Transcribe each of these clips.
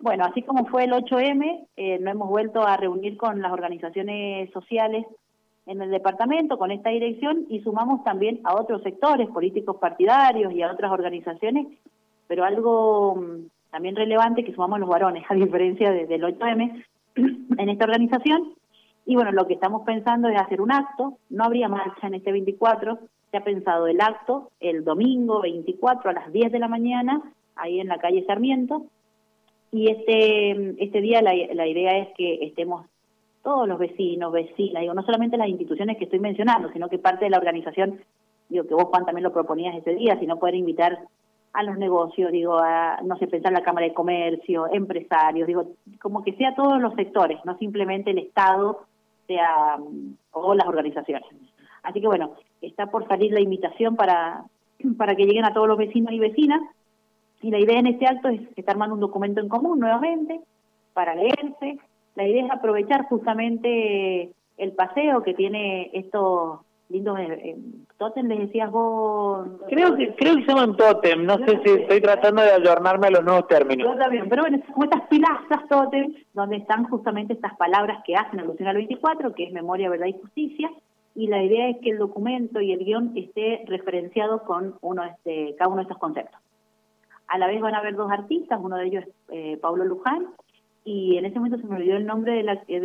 Bueno, así como fue el 8M, nos hemos vuelto a reunir con las organizaciones sociales en el departamento, con esta dirección, y sumamos también a otros sectores políticos partidarios y a otras organizaciones, pero algo también relevante que sumamos los varones, a diferencia del 8M, en esta organización. Y bueno, lo que estamos pensando es hacer un acto, no habría marcha en este 24, se ha pensado el acto el domingo 24 a las 10 de la mañana, ahí en la calle Sarmiento, y este día la idea es que estemos todos los vecinos, vecinas, digo, no solamente las instituciones que estoy mencionando, sino que parte de la organización, digo, que vos, Juan, también lo proponías ese día, sino poder invitar a los negocios, digo, a, no sé, pensar la Cámara de Comercio, empresarios, digo, como que sea todos los sectores, no simplemente el Estado, sea, o las organizaciones. Así que bueno, está por salir la invitación para que lleguen a todos los vecinos y vecinas, y la idea en este acto es estar armando un documento en común nuevamente, para leerse. La idea es aprovechar justamente el paseo que tiene estos lindos tótem, les decías vos. Creo que se llaman tótem, no sé si estoy tratando de ayornarme a los nuevos términos. Yo también, pero bueno, como estas pilastras tótem, donde están justamente estas palabras que hacen alusión al 24, que es memoria, verdad y justicia, y la idea es que el documento y el guión esté referenciado con cada uno de estos conceptos. A la vez van a haber dos artistas, uno de ellos es Pablo Luján, y en ese momento se me olvidó el nombre de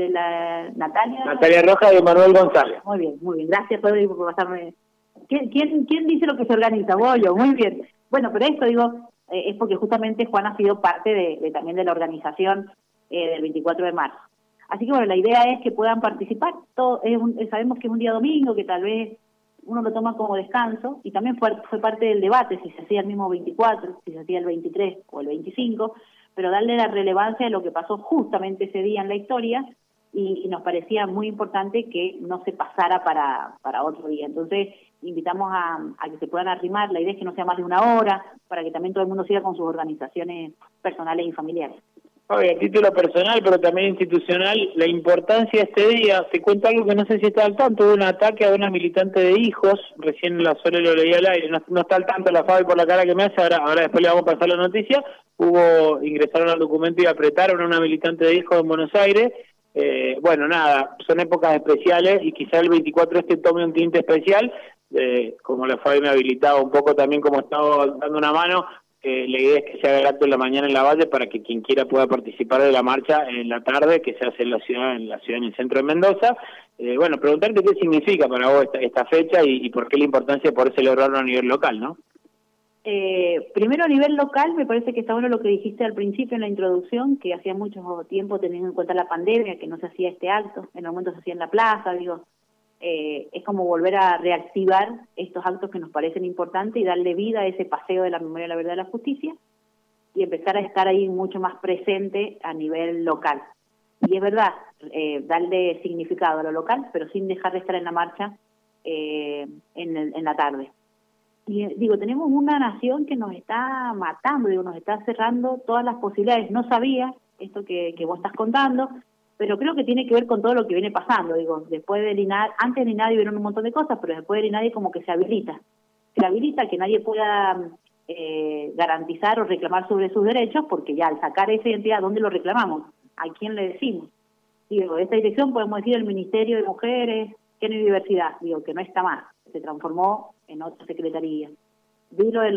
la Natalia Rojas y Manuel González. Muy bien, gracias Pedro por pasarme. ¿Quién dice lo que se organiza? Vos, yo, muy bien. Bueno, pero esto digo, es porque justamente Juan ha sido parte también de la organización del 24 de marzo. Así que bueno, la idea es que puedan participar. Sabemos que es un día domingo, que tal vez uno lo toma como descanso, y también fue parte del debate si se hacía el mismo 24, si se hacía el 23 o el 25, pero darle la relevancia de lo que pasó justamente ese día en la historia, y nos parecía muy importante que no se pasara para otro día. Entonces invitamos a que se puedan arrimar, la idea es que no sea más de una hora, para que también todo el mundo siga con sus organizaciones personales y familiares. Oye, a título personal, pero también institucional, la importancia de este día, te cuento algo que no sé si está al tanto, de un ataque a una militante de Hijos, recién la Sole lo leí al aire, no está al tanto la Fabi por la cara que me hace, ahora después le vamos a pasar la noticia. Ingresaron al documento y apretaron a una militante de Hijos en Buenos Aires. Bueno, nada, son épocas especiales y quizá el 24 tome un tinte especial, como la Fabi me habilitaba un poco también, como estaba dando una mano. La idea es que se haga el acto en la mañana en la Valle para que quien quiera pueda participar de la marcha en la tarde, que se hace en la ciudad, en el centro de Mendoza. Bueno, preguntarte qué significa para vos esta fecha y por qué la importancia de poder celebrarlo a nivel local, ¿no? Primero, a nivel local, me parece que está bueno lo que dijiste al principio en la introducción, que hacía mucho tiempo, teniendo en cuenta la pandemia, que no se hacía este acto, en el momento se hacía en la plaza, digo, es como volver a reactivar estos actos que nos parecen importantes y darle vida a ese paseo de la memoria, la verdad y la justicia, y empezar a estar ahí mucho más presente a nivel local. Y es verdad, darle significado a lo local, pero sin dejar de estar en la marcha en la tarde. Y digo, tenemos una nación que nos está matando, digo, nos está cerrando todas las posibilidades. No sabía esto que vos estás contando, pero creo que tiene que ver con todo lo que viene pasando, digo, después del INADI, antes del INADI vieron un montón de cosas, pero después del INADI como que se habilita que nadie pueda garantizar o reclamar sobre sus derechos, porque ya al sacar esa identidad, ¿dónde lo reclamamos? ¿A quién le decimos? Digo, esta dirección podemos decir el Ministerio de Mujeres, Género y Diversidad, digo, que no está más, se transformó en otra secretaría. Vi lo de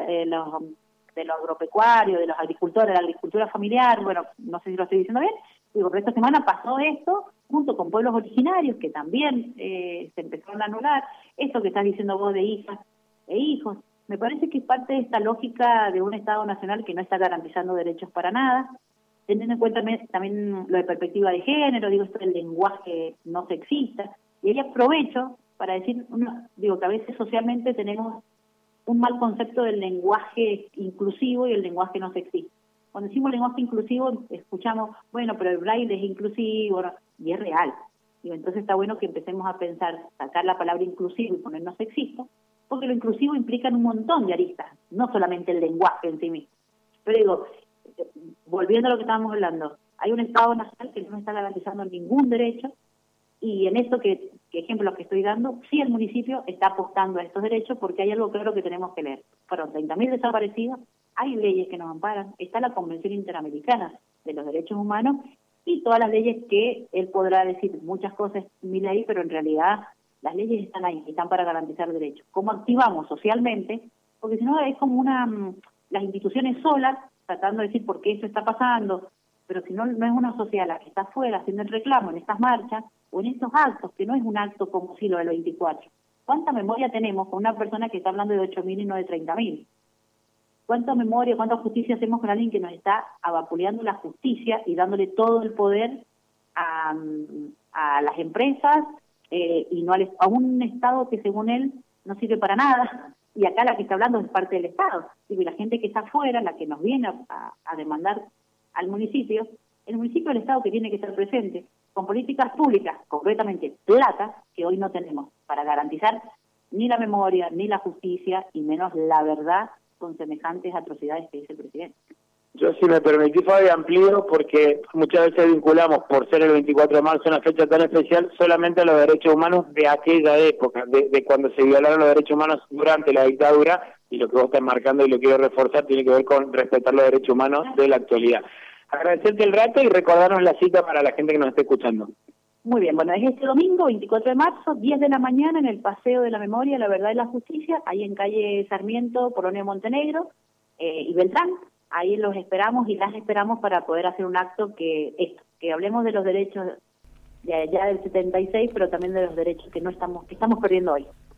los agropecuarios, de los agricultores, de la agricultura familiar, bueno, no sé si lo estoy diciendo bien. Digo, pero esta semana pasó esto, junto con pueblos originarios, que también se empezaron a anular. Esto que estás diciendo vos de hijas e hijos, me parece que es parte de esta lógica de un Estado nacional que no está garantizando derechos para nada, teniendo en cuenta también lo de perspectiva de género, digo, esto del lenguaje no sexista, y ahí aprovecho para decir, digo, que a veces socialmente tenemos un mal concepto del lenguaje inclusivo y el lenguaje no sexista. Cuando decimos lenguaje inclusivo, escuchamos, bueno, pero el braille es inclusivo, ¿no? Y es real. Digo, entonces está bueno que empecemos a pensar, sacar la palabra inclusivo y ponernos sexista, porque lo inclusivo implica un montón de aristas, no solamente el lenguaje en sí mismo. Pero digo, volviendo a lo que estábamos hablando, hay un Estado nacional que no está garantizando ningún derecho, y en esto que ejemplos que estoy dando, sí el municipio está apostando a estos derechos, porque hay algo claro que tenemos que leer. Fueron 30.000 desaparecidos, hay leyes que nos amparan, está la Convención Interamericana de los derechos humanos y todas las leyes que él podrá decir muchas cosas, mi ley, pero en realidad las leyes están ahí, están para garantizar derechos. ¿Cómo activamos socialmente? Porque si no es como las instituciones solas tratando de decir por qué eso está pasando, pero si no es una sociedad la que está afuera haciendo el reclamo en estas marchas o en estos actos, que no es un acto como si lo del 24. ¿Cuánta memoria tenemos con una persona que está hablando de 8.000 y no de 30.000? ¿Cuánta memoria, cuánta justicia hacemos con alguien que nos está avapuleando la justicia y dándole todo el poder a las empresas y no a un Estado que según él no sirve para nada? Y acá la que está hablando es parte del Estado. Y la gente que está afuera, la que nos viene a demandar al municipio, el municipio es el Estado que tiene que estar presente con políticas públicas, concretamente plata, que hoy no tenemos, para garantizar ni la memoria, ni la justicia, y menos la verdad con semejantes atrocidades que dice el presidente. Yo, si me permitís, Fabi, amplío, porque muchas veces vinculamos, por ser el 24 de marzo una fecha tan especial, solamente a los derechos humanos de aquella época, de cuando se violaron los derechos humanos durante la dictadura, y lo que vos estás marcando y lo quiero reforzar tiene que ver con respetar los derechos humanos de la actualidad. Agradecerte el rato y recordarnos la cita para la gente que nos esté escuchando. Muy bien, bueno, es este domingo, 24 de marzo, 10 de la mañana, en el Paseo de la Memoria, la Verdad y la Justicia, ahí en calle Sarmiento, Polonia Montenegro y Beltrán. Ahí los esperamos y las esperamos para poder hacer un acto que hablemos de los derechos de allá del 76, pero también de los derechos que estamos perdiendo hoy.